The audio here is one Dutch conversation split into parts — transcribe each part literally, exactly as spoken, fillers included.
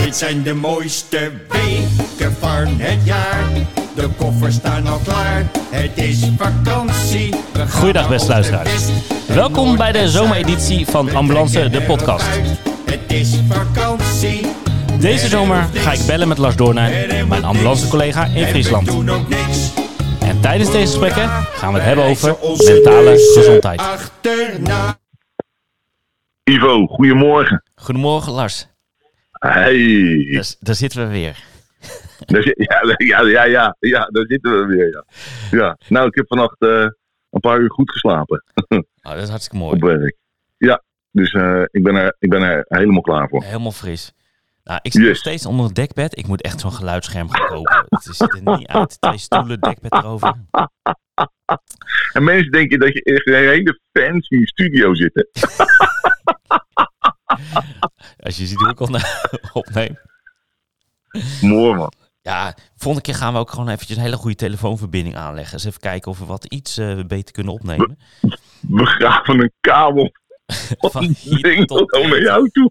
Dit zijn de mooiste weken van het jaar. De koffers staan al klaar. Het is vakantie. Goeiedag beste luisteraars. Welkom bij de zomereditie van Ambulance, de podcast. Het is vakantie. Deze zomer ga ik bellen met Lars Doornijn, mijn ambulancecollega in Friesland. En tijdens deze gesprekken gaan we het hebben over mentale gezondheid. Ivo, goedemorgen. Goedemorgen Lars. Hey. Daar, daar zitten we weer. Daar zit, ja, ja, ja, ja, ja, daar zitten we weer. Ja. Ja. Nou, ik heb vannacht uh, een paar uur goed geslapen. Oh, dat is hartstikke mooi. Op werk. Ja, dus uh, ik, ben er, ik ben er helemaal klaar voor. Helemaal fris. Nou, ik zit Yes. nog steeds onder het dekbed. Ik moet echt zo'n geluidsscherm gaan kopen. Het ziet er niet uit. Twee stoelen, dekbed erover. En mensen denken dat je echt in een hele fancy studio zit. Als je ziet hoe ik op- opneem. Mooi man. Ja, volgende keer gaan we ook gewoon eventjes een hele goede telefoonverbinding aanleggen. Eens even kijken of we wat iets uh, beter kunnen opnemen. We graven een kabel Van van hier ding tot tot naar hier. jou toe.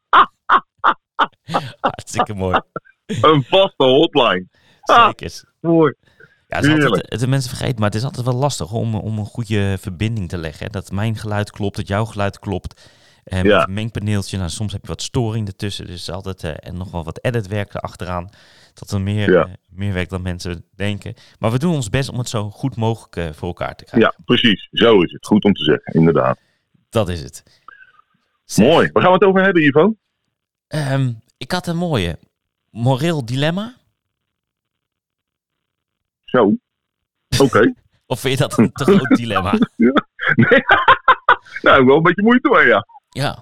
Hartstikke mooi. Een vaste hotline. Zeker. Mooi. Ja, het is altijd, Heerlijk. het, de mensen vergeten, maar het is altijd wel lastig om, om een goede verbinding te leggen. Hè? Dat mijn geluid klopt, dat jouw geluid klopt. En Ja. met een mengpaneeltje, nou, soms heb je wat storing ertussen. Dus altijd, uh, en nog wel wat editwerk erachteraan. Dat er meer, Ja. uh, meer werkt dan mensen denken. Maar we doen ons best om het zo goed mogelijk uh, voor elkaar te krijgen. Ja, precies. Zo is het. Goed om te zeggen, inderdaad. Dat is het. Zeg, Mooi. Waar gaan we het over hebben, Ivo? Um, ik had een mooie moreel dilemma. Zo. Oké. Okay. Of vind je dat een te groot dilemma? Nee. Nou, wel een beetje moeite mee, ja. Ja.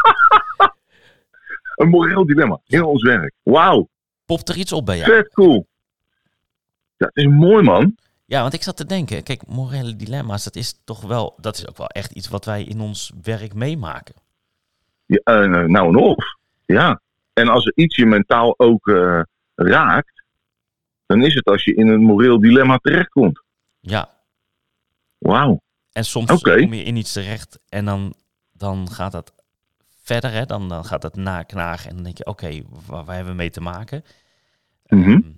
Een moreel dilemma in ons werk. Wauw, Popt er iets op bij jou? vet cool. Dat is mooi, man. Ja, want ik zat te denken, kijk, morele dilemma's, dat is toch wel, dat is ook wel echt iets wat wij in ons werk meemaken. Ja, uh, nou en of. Ja. En als er iets je mentaal ook uh, raakt, dan is het als je in een moreel dilemma terechtkomt. Ja. Wauw. En soms Okay. kom je in iets terecht en dan, dan gaat dat verder, hè? Dan, dan gaat dat naknagen en dan denk je, oké, okay, waar, waar hebben we mee te maken? Mm-hmm. Um,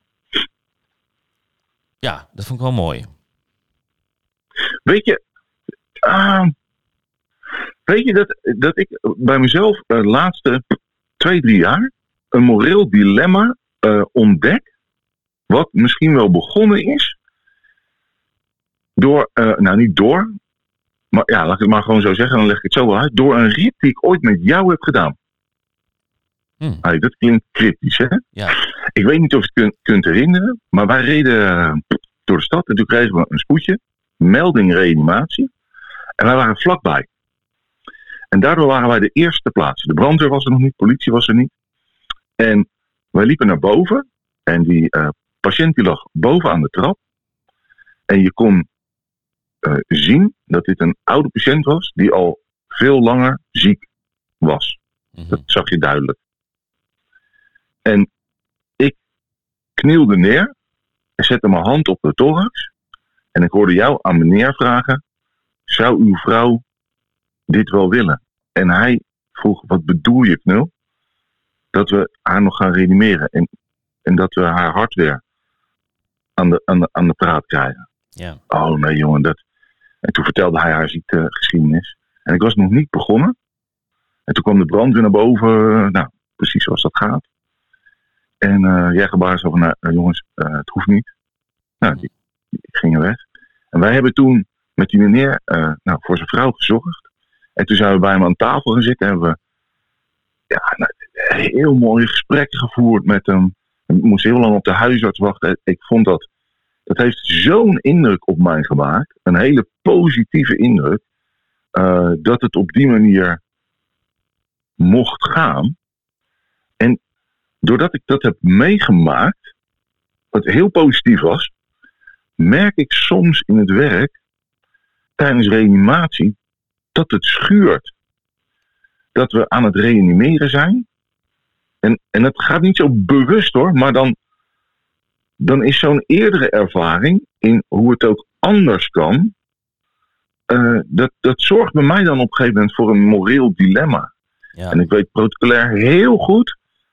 ja, dat vond ik wel mooi. Weet je, uh, weet je dat, dat ik bij mezelf de uh, laatste twee, drie jaar een moreel dilemma uh, ontdek, wat misschien wel begonnen is door, uh, nou niet door, maar ja, laat ik het maar gewoon zo zeggen, dan leg ik het zo wel uit, door een rit die ik ooit met jou heb gedaan. Hm. Hey, dat klinkt cryptisch, hè? Ja. Ik weet niet of je het kunt, kunt herinneren, maar wij reden uh, door de stad en toen kregen we een spoedje, melding reanimatie, en wij waren vlakbij. En daardoor waren wij de eerste plaats. De brandweer was er nog niet, politie was er niet. En wij liepen naar boven en die uh, patiënt die lag boven aan de trap. En je kon uh, zien dat dit een oude patiënt was die al veel langer ziek was. Mm-hmm. Dat zag je duidelijk. En ik knielde neer en zette mijn hand op de thorax. En ik hoorde jou aan meneer vragen, zou uw vrouw dit wel willen? En hij vroeg, wat bedoel je, knul? Dat we haar nog gaan reanimeren. En, en dat we haar hart weer aan de, aan de, aan de praat krijgen. Ja. Oh nee jongen, dat... En toen vertelde hij haar ziektegeschiedenis. En ik was nog niet begonnen. En toen kwam de brandweer naar boven. Nou, precies zoals dat gaat. En uh, jij gebaarde zo van, nou, uh, jongens, uh, het hoeft niet. Nou, die, die gingen weg. En wij hebben toen met die meneer uh, nou, voor zijn vrouw gezorgd. En toen zijn we bij hem aan tafel gaan zitten. En hebben we ja, nou, heel mooie gesprekken gevoerd met hem. We moesten heel lang op de huisarts wachten. Ik vond dat, dat heeft zo'n indruk op mij gemaakt. Een hele positieve indruk. Uh, dat het op die manier mocht gaan. En doordat ik dat heb meegemaakt, wat heel positief was, merk ik soms in het werk, tijdens reanimatie, dat het schuurt. Dat we aan het reanimeren zijn. En, en het gaat niet zo bewust hoor, maar dan, dan is zo'n eerdere ervaring in hoe het ook anders kan, uh, dat, dat zorgt bij mij dan op een gegeven moment voor een moreel dilemma. Ja. En ik weet protocolair heel goed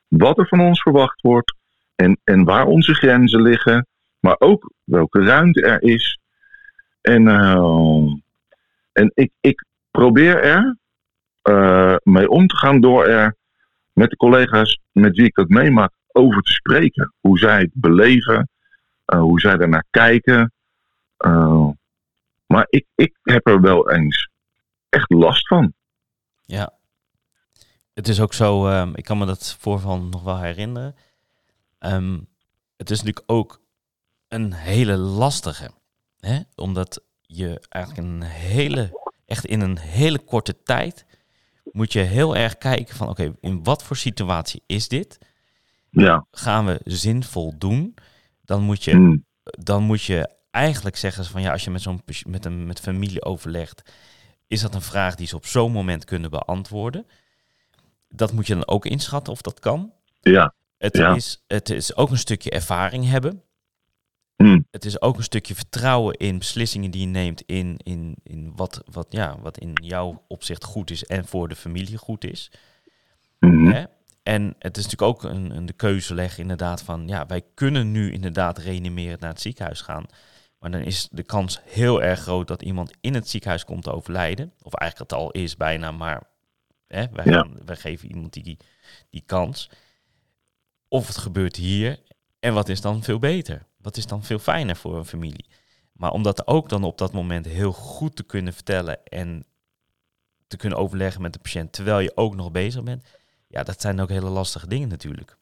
wat er van ons verwacht wordt en, en waar onze grenzen liggen, maar ook welke ruimte er is. En, uh, en ik, ik probeer er uh, mee om te gaan door er met de collega's met wie ik dat meemaak over te spreken. Hoe zij het beleven, uh, hoe zij er naar kijken. Uh, maar ik, ik heb er wel eens echt last van. Ja. Het is ook zo, um, ik kan me dat voorval nog wel herinneren. Um, het is natuurlijk ook een hele lastige. Hè? Omdat je eigenlijk een hele, echt in een hele korte tijd moet je heel erg kijken van oké, okay, in wat voor situatie is dit? Ja. Gaan we zinvol doen? Dan moet je, mm. dan moet je eigenlijk zeggen van ja, als je met zo'n met een met familie overlegt, is dat een vraag die ze op zo'n moment kunnen beantwoorden. Dat moet je dan ook inschatten of dat kan. Ja. Het, ja. is, het is ook een stukje ervaring hebben. Mm. Het is ook een stukje vertrouwen in beslissingen die je neemt in, in, in wat, wat, ja, wat in jouw opzicht goed is en voor de familie goed is. Mm-hmm. Hè? En het is natuurlijk ook een, een de keuze leggen inderdaad van ja, wij kunnen nu inderdaad reanimeren naar het ziekenhuis gaan. Maar dan is de kans heel erg groot dat iemand in het ziekenhuis komt te overlijden. Of eigenlijk het al is bijna, maar hè, wij, ja. gaan, wij geven iemand die, die, die kans. Of het gebeurt hier. En wat is dan veel beter? Wat is dan veel fijner voor een familie? Maar om dat ook dan op dat moment heel goed te kunnen vertellen en te kunnen overleggen met de patiënt terwijl je ook nog bezig bent. Ja, dat zijn ook hele lastige dingen natuurlijk.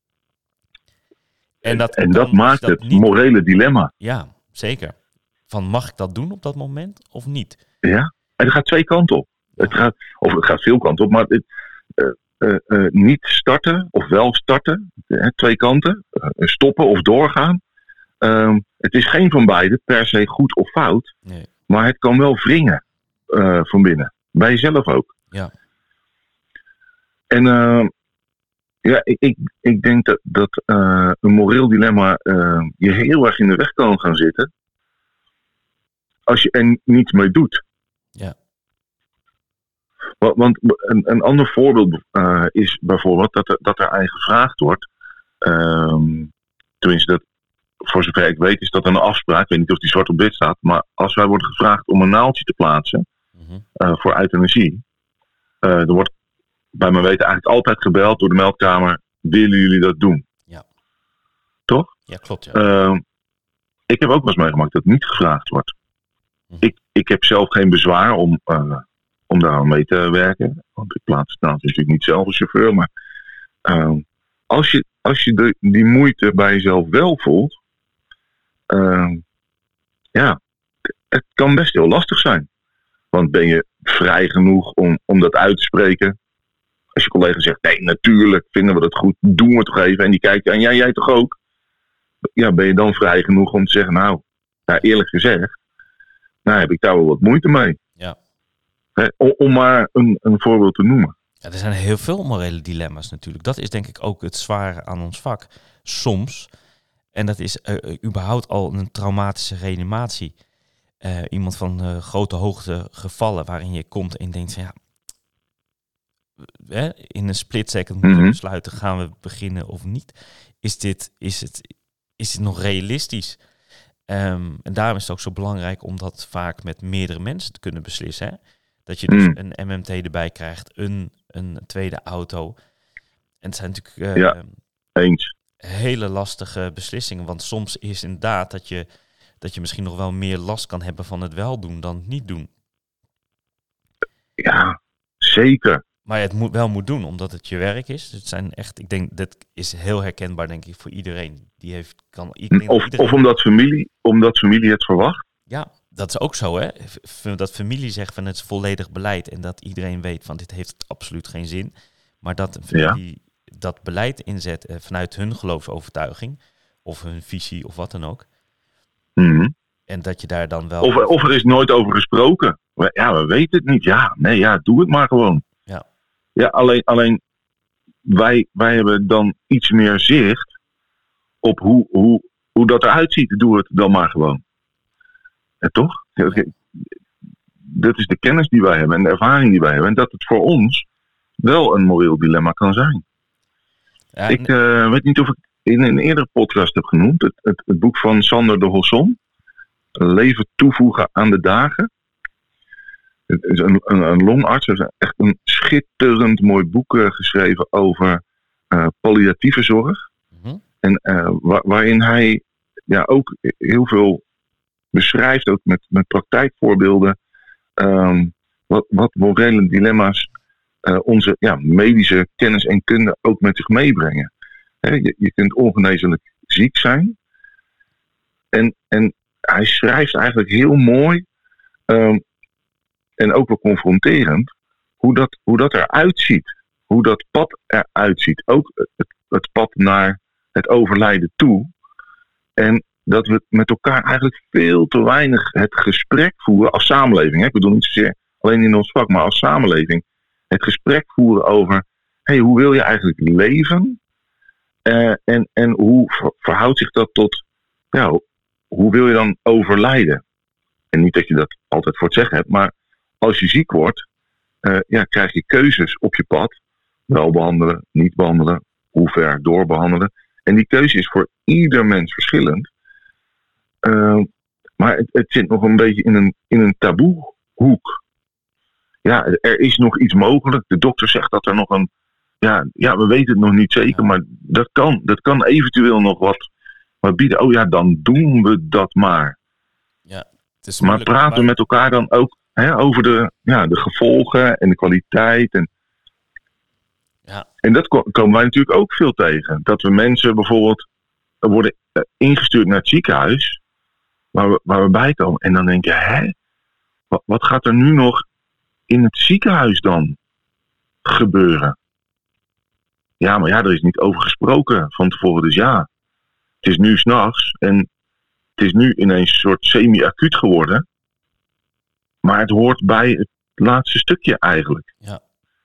En dat, en dat kan, maakt dat het niet, morele dilemma. Ja, zeker. Van mag ik dat doen op dat moment of niet? Ja, en het gaat twee kanten op. Ja. Het gaat, of het gaat veel kanten op, maar het, uh, uh, uh, niet starten of wel starten. Uh, twee kanten. Uh, stoppen of doorgaan. Uh, het is geen van beide per se goed of fout. Nee. Maar het kan wel wringen uh, van binnen. Bij jezelf ook. Ja. En uh, ja, ik, ik, ik denk dat, dat uh, een moreel dilemma uh, je heel erg in de weg kan gaan zitten. Als je er niets mee doet. Ja. Want, want een, een ander voorbeeld uh, is bijvoorbeeld dat er, dat er aan je gevraagd wordt. Uh, tenminste, dat, voor zover ik weet is dat een afspraak. Ik weet niet of die zwart op wit staat. Maar als wij worden gevraagd om een naaldje te plaatsen. Mm-hmm. Uh, voor euthanasie. Uh, er wordt bij mijn weten eigenlijk altijd gebeld door de meldkamer. Willen jullie dat doen? Ja. Toch? Ja, klopt. Ja. Uh, ik heb ook wel eens meegemaakt dat het niet gevraagd wordt. Mm-hmm. Ik, ik heb zelf geen bezwaar om, uh, om daar aan mee te werken. Want ik plaats het nou natuurlijk niet zelf als chauffeur. Maar uh, als je, als je de, die moeite bij jezelf wel voelt. Uh, ja, het kan best heel lastig zijn. Want ben je vrij genoeg om, om dat uit te spreken? Als je collega zegt, nee, natuurlijk vinden we dat goed, doen we toch even. En die kijkt, en jij, jij toch ook? Ja, ben je dan vrij genoeg om te zeggen, nou, nou eerlijk gezegd, nou heb ik daar wel wat moeite mee. Ja. He, om, om maar een, een voorbeeld te noemen. Ja, er zijn heel veel morele dilemma's natuurlijk. Dat is denk ik ook het zware aan ons vak. Soms, en dat is uh, überhaupt al een traumatische reanimatie. Uh, iemand van uh, grote hoogte gevallen waarin je komt en je denkt van ja, hè, in een split second moet je mm-hmm. besluiten, gaan we beginnen of niet? Is dit, is het, is het nog realistisch? Um, en daarom is het ook zo belangrijk om dat vaak met meerdere mensen te kunnen beslissen. Hè? Dat je dus mm. een M M T erbij krijgt, een, een tweede auto. En het zijn natuurlijk uh, ja, eens. hele lastige beslissingen, want soms is inderdaad dat je dat je misschien nog wel meer last kan hebben van het wel doen dan het niet doen. Ja, zeker. Maar je het moet, wel moet doen, omdat het je werk is. Het zijn echt, ik denk, dat is heel herkenbaar, denk ik, voor iedereen. Die heeft, kan, ik denk of, iedereen... of omdat familie, omdat familie het verwacht. Ja, dat is ook zo, hè. Dat familie zegt van het is volledig beleid en dat iedereen weet van dit heeft absoluut geen zin. Maar dat een familie ja. dat beleid inzet vanuit hun geloofsovertuiging of hun visie of wat dan ook. Mm-hmm. En dat je daar dan wel... Of, of er is nooit over gesproken. Ja, we weten het niet. Ja, nee, ja, doe het maar gewoon. Ja, ja alleen, alleen wij, wij hebben dan iets meer zicht op hoe, hoe, hoe dat eruit ziet. Doe het dan maar gewoon. En toch? Ja. Dat is de kennis die wij hebben en de ervaring die wij hebben. En dat het voor ons wel een moreel dilemma kan zijn. Ja, Ik uh, weet niet of ik in een eerdere podcast heb genoemd. Het, het, het boek van Sander de Hosson. Leven toevoegen aan de dagen. Het is een, een, een longarts. Hij heeft echt een schitterend mooi boek uh, geschreven over uh, palliatieve zorg. Mm-hmm. En uh, wa- waarin hij ja, ook heel veel beschrijft, ook met, met praktijkvoorbeelden, um, wat, wat morele dilemma's uh, onze ja, medische kennis en kunde ook met zich meebrengen. He, je, je kunt ongeneeslijk ziek zijn. En, en hij schrijft eigenlijk heel mooi, um, en ook wel confronterend, hoe dat, hoe dat eruit ziet. Hoe dat pad eruit ziet. Ook het, het pad naar het overlijden toe. En dat we met elkaar eigenlijk veel te weinig het gesprek voeren als samenleving. Hè? Ik bedoel niet zozeer alleen in ons vak, maar als samenleving. Het gesprek voeren over, hey, hoe wil je eigenlijk leven? Uh, en, en hoe verhoudt zich dat tot, ja, hoe wil je dan overlijden? En niet dat je dat altijd voor het zeggen hebt, maar als je ziek wordt, uh, ja, krijg je keuzes op je pad. Wel behandelen, niet behandelen, hoe ver doorbehandelen. En die keuze is voor ieder mens verschillend. Uh, maar het, het zit nog een beetje in een, in een taboehoek. Ja, er is nog iets mogelijk. De dokter zegt dat er nog een... Ja, ja, we weten het nog niet zeker, maar dat kan, dat kan eventueel nog wat, wat bieden. Oh ja, dan doen we dat maar. Ja, het is maar praten maar... we met elkaar dan ook hè, over de, ja, de gevolgen en de kwaliteit. En, ja. en dat ko- komen wij natuurlijk ook veel tegen. Dat we mensen bijvoorbeeld worden ingestuurd naar het ziekenhuis, waar we, waar we bij komen. En dan denk je, hè, wat, wat gaat er nu nog in het ziekenhuis dan gebeuren? Ja, maar ja, er is niet over gesproken van tevoren. Dus ja, het is nu 's nachts en het is nu ineens een soort semi-acuut geworden. Maar het hoort bij het laatste stukje eigenlijk. Ja,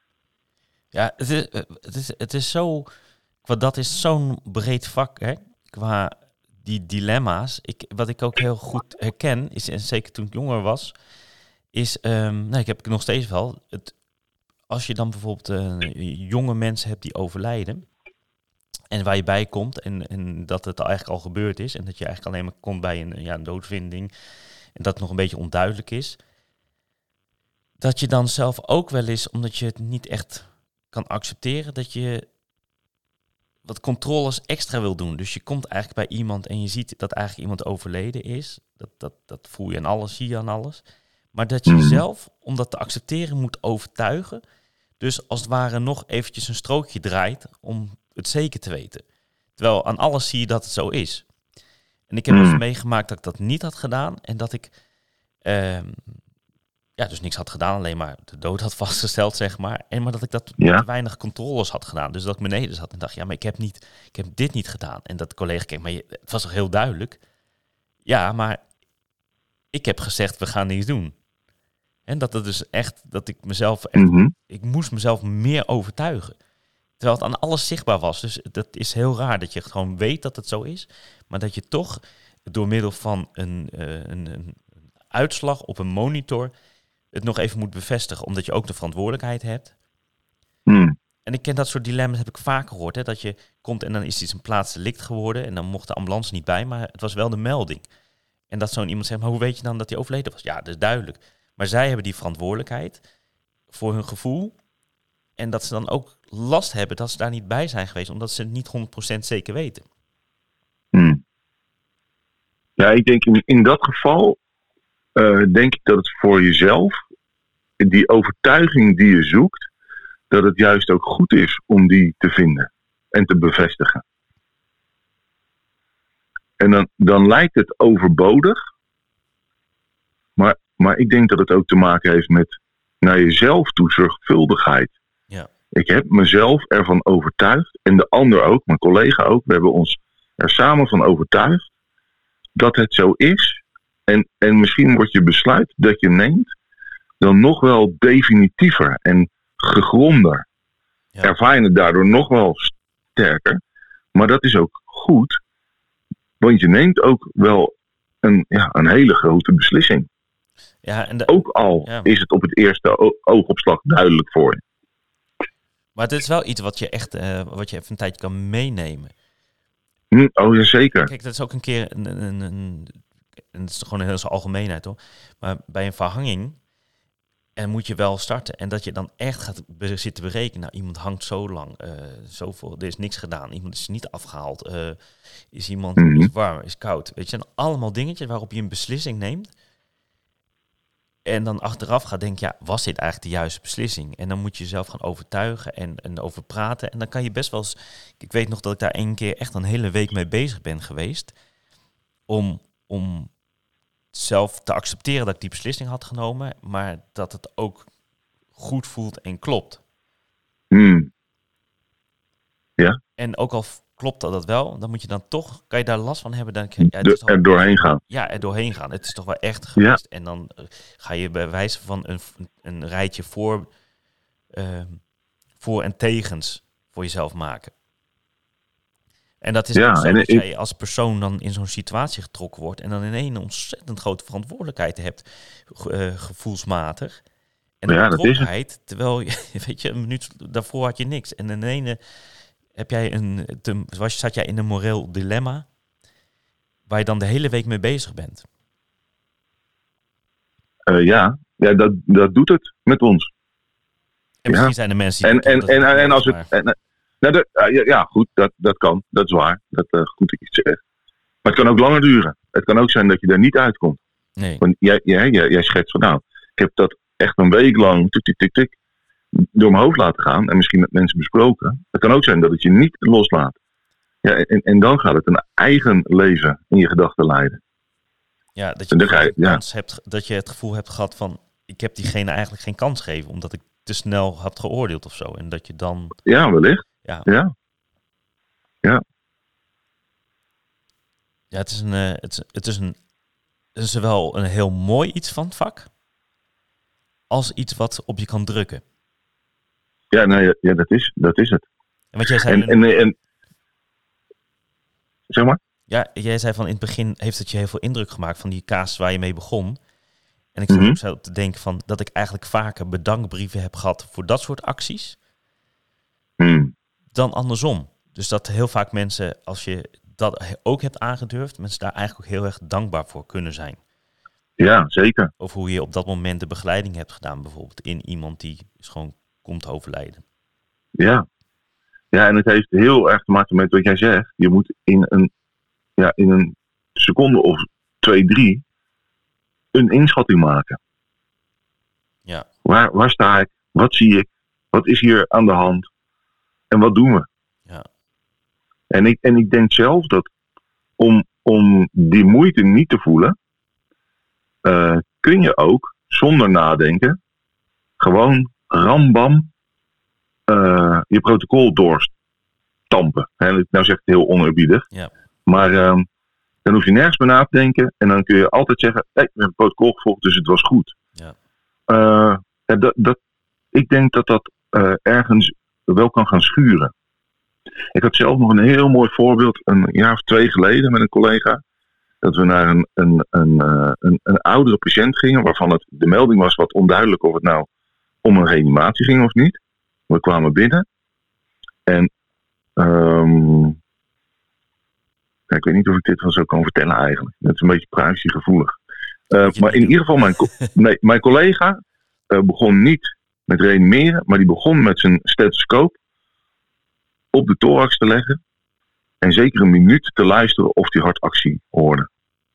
ja het, is, het, is, het is zo... Want dat is zo'n breed vak, hè, qua die dilemma's. Ik, wat ik ook heel goed herken, is, en zeker toen ik jonger was, is... Um, nou, ik heb het nog steeds wel... Het, als je dan bijvoorbeeld uh, jonge mensen hebt die overlijden en waar je bij komt en, en dat het eigenlijk al gebeurd is en dat je eigenlijk alleen maar komt bij een, ja, een doodvinding en dat het nog een beetje onduidelijk is, dat je dan zelf ook wel eens, omdat je het niet echt kan accepteren, dat je wat controles extra wil doen. Dus je komt eigenlijk bij iemand en je ziet dat eigenlijk iemand overleden is. Dat, dat, dat voel je aan alles, zie je aan alles. Maar dat je jezelf, om dat te accepteren, moet overtuigen. Dus als het ware nog eventjes een strookje draait om het zeker te weten. Terwijl aan alles zie je dat het zo is. En ik heb mm. eens meegemaakt dat ik dat niet had gedaan. En dat ik uh, ja, dus niks had gedaan, alleen maar de dood had vastgesteld, zeg maar. En maar dat ik dat ja. te weinig controles had gedaan. Dus dat ik beneden zat en dacht, ja, maar ik heb, niet, ik heb dit niet gedaan. En dat de collega keek, maar je, het was toch heel duidelijk? Ja, maar ik heb gezegd, we gaan niets doen. En dat het dus echt, dat ik mezelf echt, mm-hmm. ik moest mezelf meer overtuigen. Terwijl het aan alles zichtbaar was. Dus dat is heel raar dat je gewoon weet dat het zo is. Maar dat je toch door middel van een, uh, een, een uitslag op een monitor het nog even moet bevestigen. Omdat je ook de verantwoordelijkheid hebt. Mm. En ik ken dat soort dilemma's, heb ik vaker gehoord. Hè, dat je komt en dan is iets een plaatsdelict geworden. En dan mocht de ambulance niet bij, maar het was wel de melding. En dat zo'n iemand zegt, maar hoe weet je dan dat hij overleden was? Ja, dat is duidelijk. Maar zij hebben die verantwoordelijkheid voor hun gevoel. En dat ze dan ook last hebben dat ze daar niet bij zijn geweest. Omdat ze het niet honderd procent zeker weten. Hmm. Ja, ik denk in, in dat geval... Uh, denk ik dat het voor jezelf... die overtuiging die je zoekt... dat het juist ook goed is om die te vinden. En te bevestigen. En dan, dan lijkt het overbodig... Maar, maar ik denk dat het ook te maken heeft met naar jezelf toe zorgvuldigheid. Ja. Ik heb mezelf ervan overtuigd, en de ander ook, mijn collega ook, we hebben ons er samen van overtuigd dat het zo is. En, en misschien wordt je besluit dat je neemt dan nog wel definitiever en gegronder. Ja. Ervaar je het daardoor nog wel sterker. Maar dat is ook goed, want je neemt ook wel een, ja, een hele grote beslissing. Ja, en de, ook al ja. is het op het eerste o- oogopslag duidelijk voor je. Maar het is wel iets wat je echt, uh, wat je even een tijdje kan meenemen. Hm, oh, ja, zeker. Kijk, dat is ook een keer een, een, een, een het is gewoon een hele algemeenheid, hoor. Maar bij een verhanging en moet je wel starten. En dat je dan echt gaat be- zitten berekenen. Nou, iemand hangt zo lang, uh, zoveel, er is niks gedaan. Iemand is niet afgehaald. Uh, is iemand Mm-hmm. is warm, is koud. Weet je, en allemaal dingetjes waarop je een beslissing neemt. En dan achteraf gaat denken, ja, was dit eigenlijk de juiste beslissing? En dan moet je jezelf gaan overtuigen en, en over praten. En dan kan je best wel eens... Ik weet nog dat ik daar één keer echt een hele week mee bezig ben geweest. Om, om zelf te accepteren dat ik die beslissing had genomen. Maar dat het ook goed voelt en klopt. Hmm. Ja. En ook al klopt dat, dat wel, dan moet je dan toch... Kan je daar last van hebben? Dan, ja, het De, is toch, er doorheen gaan. Ja, er doorheen gaan. Het is toch wel echt geweest. Ja. En dan uh, ga je bij wijze van een, een rijtje voor, uh, voor en tegens voor jezelf maken. En dat is ja, zo dat jij als persoon dan in zo'n situatie getrokken wordt en dan ineens een ontzettend grote verantwoordelijkheid hebt, uh, gevoelsmatig. En een ja, betrokkenheid, terwijl je, weet je, een minuut daarvoor had je niks. En in ene heb jij een, te, was, zat jij in een moreel dilemma waar je dan de hele week mee bezig bent. Uh, ja, ja dat, dat doet het met ons. En misschien ja. zijn er mensen die... En, en, en, en, en als het... En, nou, de, uh, ja, goed, dat, dat kan. Dat is waar. Dat uh, goed dat je het zegt. Maar het kan ook langer duren. Het kan ook zijn dat je daar niet uitkomt. Nee. Want jij, jij, jij, jij schetst van, nou, ik heb dat echt een week lang tik, tik, tik, tik, door mijn hoofd laten gaan. En misschien met mensen besproken. Het kan ook zijn dat het je niet loslaat. Ja, en, en dan gaat het een eigen leven in je gedachten leiden. Ja, dat je, je, je ja. kans hebt, dat je het gevoel hebt gehad van... ik heb diegene eigenlijk geen kans gegeven... omdat ik te snel had geoordeeld of zo. En dat je dan... Ja, wellicht. Ja. Ja. Ja. Ja, het is een... Uh, het, is, het, is een het is zowel een heel mooi iets van het vak... als iets wat op je kan drukken. Ja, nee, ja dat, is, dat is het. En wat jij zei... En, en, en, zeg maar? Ja, jij zei van in het begin heeft het je heel veel indruk gemaakt... van die casus waar je mee begon... En ik zat mm-hmm. ook zo te denken van dat ik eigenlijk vaker bedankbrieven heb gehad voor dat soort acties mm. dan andersom. Dus dat heel vaak mensen, als je dat ook hebt aangedurfd, mensen daar eigenlijk ook heel erg dankbaar voor kunnen zijn. Ja, zeker. Of hoe je op dat moment de begeleiding hebt gedaan, bijvoorbeeld in iemand die is gewoon komt overlijden. Ja. Ja, en het heeft heel erg te maken met wat jij zegt. Je moet in een, ja, in een seconde of twee, drie... een inschatting maken. Ja. Waar, waar sta ik? Wat zie ik? Wat is hier aan de hand? En wat doen we? Ja. En ik, en ik denk zelf dat om, om die moeite niet te voelen, uh, kun je ook zonder nadenken gewoon rambam uh, je protocol doorstampen. He, nou zeg ik het heel oneerbiedig. Ja. Maar um, dan hoef je nergens meer na te denken. En dan kun je altijd zeggen, hey, we hebben het protocol gevolgd, dus het was goed. Ja. Uh, ja, dat, dat, ik denk dat dat uh, ergens wel kan gaan schuren. Ik had zelf nog een heel mooi voorbeeld, een jaar of twee geleden met een collega. Dat we naar een, een, een, uh, een, een oudere patiënt gingen, waarvan het, de melding was wat onduidelijk of het nou om een reanimatie ging of niet. We kwamen binnen. En... Um, ik weet niet of ik dit wel zo kan vertellen eigenlijk. Dat is een beetje privacygevoelig. Uh, maar in ieder geval, mijn, co- nee, mijn collega uh, begon niet met reanimeren, maar die begon met zijn stethoscoop op de thorax te leggen en zeker een minuut te luisteren of hij hartactie hoorde.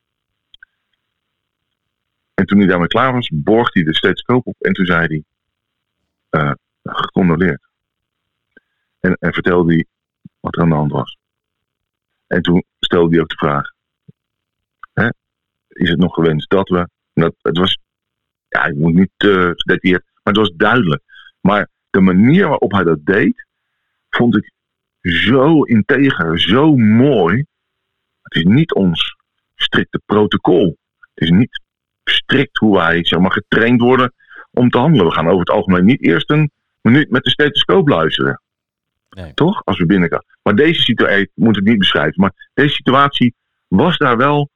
En toen hij daarmee klaar was, borg hij de stethoscoop op en toen zei hij, uh, gecondoleerd. En, en vertelde hij wat er aan de hand was. En toen stelde hij ook de vraag, hè, is het nog gewenst dat we... Dat, het was, ja, ik moet niet uh, gedetailleerd, maar het was duidelijk. Maar de manier waarop hij dat deed, vond ik zo integer, zo mooi. Het is niet ons strikte protocol. Het is niet strikt hoe wij, zeg maar, getraind worden om te handelen. We gaan over het algemeen niet eerst een minuut met de stethoscoop luisteren. Nee. Toch? Als we binnenkomen. Maar deze situatie, ik moet het niet beschrijven, maar deze situatie was daar wel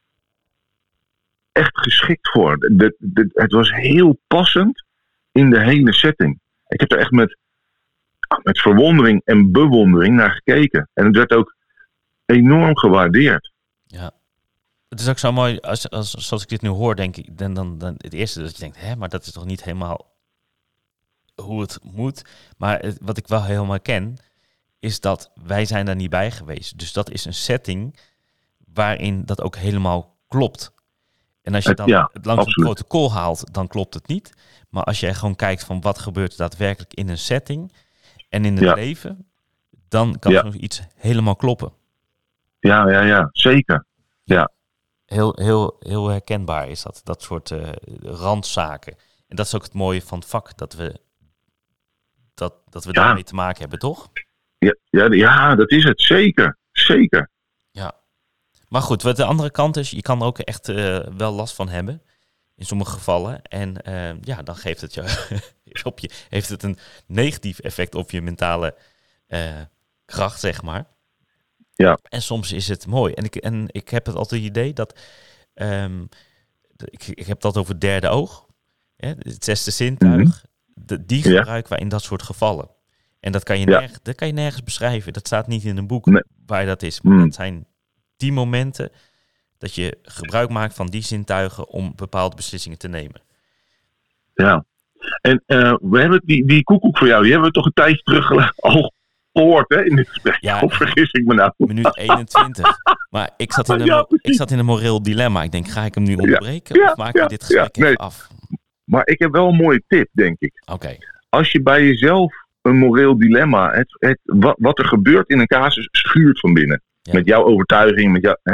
echt geschikt voor. De, de, het was heel passend in de hele setting. Ik heb er echt met met verwondering en bewondering naar gekeken. En het werd ook enorm gewaardeerd. Ja. Het is ook zo mooi, als, als, zoals ik dit nu hoor, denk ik, dan, dan, dan het eerste dat je denkt, hè, maar dat is toch niet helemaal hoe het moet. Maar het, wat ik wel helemaal ken, is dat wij zijn daar niet bij geweest. Dus dat is een setting waarin dat ook helemaal klopt. En als je dan ja, het langs absoluut. een protocol haalt, dan klopt het niet. Maar als je gewoon kijkt van wat gebeurt er daadwerkelijk in een setting en in het ja. leven, dan kan ja. zoiets helemaal kloppen. Ja, ja, ja, zeker. Ja. Heel, heel, heel herkenbaar is dat, dat soort uh, randzaken. En dat is ook het mooie van het vak, dat we, dat, dat we ja. daarmee te maken hebben, toch? Ja, ja, ja, dat is het. Zeker. Zeker. Ja. Maar goed, wat de andere kant is, je kan er ook echt uh, wel last van hebben. In sommige gevallen. En uh, ja, dan geeft het, je, op je, heeft het een negatief effect op je mentale uh, kracht, zeg maar. Ja. En soms is het mooi. En ik, en ik heb het altijd het idee dat... Um, de, ik, ik heb het altijd over het derde oog. Hè, het zesde zintuig. Mm-hmm. De, die gebruiken ja. wij in dat soort gevallen. En dat kan, je ja. nerg, dat kan je nergens beschrijven. Dat staat niet in een boek nee. waar dat is. Maar mm. dat zijn die momenten dat je gebruik maakt van die zintuigen om bepaalde beslissingen te nemen. Ja. En uh, we hebben die, die koekoek voor jou, die hebben we toch een tijdje terug al gehoord, hè, in dit gesprek. Ja, of vergis ik me nou? Minuut eenentwintig. Maar ik zat in een, ja, ik zat in een moreel dilemma. Ik denk, ga ik hem nu onderbreken ja, of maken ja, we dit gesprek ja, nee. even af? Maar ik heb wel een mooie tip, denk ik. Oké. Okay. Als je bij jezelf een moreel dilemma, het, het, wat, wat er gebeurt in een casus, schuurt van binnen. Ja. Met jouw overtuiging, met jou, hè?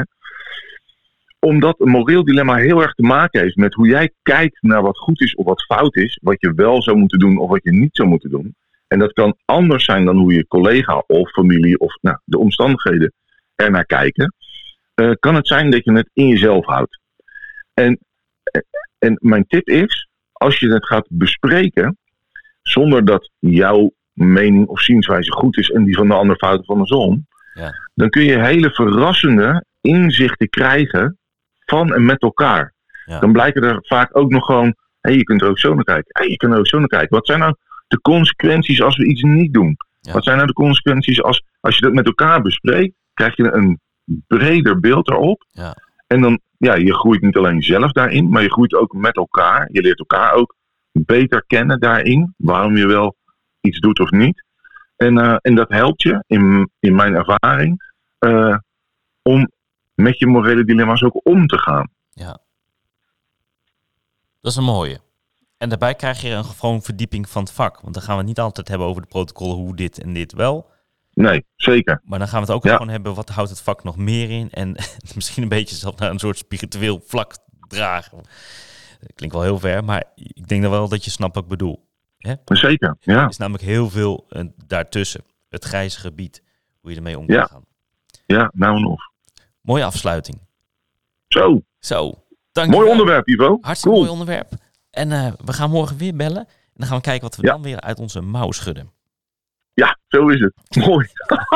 Omdat een moreel dilemma heel erg te maken heeft met hoe jij kijkt naar wat goed is of wat fout is, wat je wel zou moeten doen of wat je niet zou moeten doen. En dat kan anders zijn dan hoe je collega of familie of nou, de omstandigheden ernaar kijken. Uh, kan het zijn dat je het in jezelf houdt. En, en mijn tip is, als je het gaat bespreken, zonder dat jouw mening of zienswijze goed is en die van de ander fout of andersom, ja. dan kun je hele verrassende inzichten krijgen van en met elkaar. Ja. Dan blijken er vaak ook nog gewoon, hé, hey, je kunt er ook zo naar kijken. Hé, hey, je kunt er ook zo naar kijken. Wat zijn nou de consequenties als we iets niet doen? Ja. Wat zijn nou de consequenties als, als je dat met elkaar bespreekt, krijg je een breder beeld erop. Ja. En dan, ja, je groeit niet alleen zelf daarin, maar je groeit ook met elkaar. Je leert elkaar ook beter kennen daarin, waarom je wel iets doet of niet. En, uh, en dat helpt je, in, in mijn ervaring, uh, om met je morele dilemma's ook om te gaan. Ja. Dat is een mooie. En daarbij krijg je een gewoon verdieping van het vak. Want dan gaan we het niet altijd hebben over de protocollen, hoe dit en dit wel. Nee, zeker. Maar dan gaan we het ook ja. gewoon hebben, wat houdt het vak nog meer in? En misschien een beetje zelf naar een soort spiritueel vlak dragen. Dat klinkt wel heel ver, maar ik denk dan wel dat je snapt wat ik bedoel. Hè? Zeker, ja. Er is namelijk heel veel uh, daartussen. Het grijze gebied, hoe je ermee om kan ja. gaan. Ja, nou en of. Mooie afsluiting. Zo. Zo. Dank mooi onderwerp, Ivo. Hartstikke cool. mooi onderwerp. En uh, we gaan morgen weer bellen. En dan gaan we kijken wat we ja. dan weer uit onze mouw schudden. Ja, zo is het. Mooi.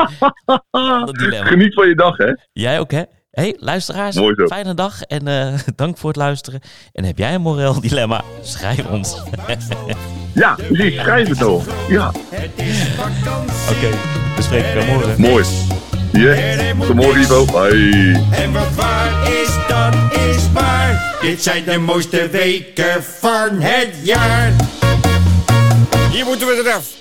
Geniet van je dag, hè? Jij ook, hè? Hey, luisteraars, fijne dag en uh, dank voor het luisteren. En heb jij een moreel dilemma? Schrijf ons. Ja, precies. Schrijf het nog. Ja. Oké, okay, we spreken elkaar morgen. Mooi. Yes. Tot morgen, Ivo. Bye. En wat waar is, dan is waar. Dit zijn de mooiste weken van het jaar. Hier moeten we eraf.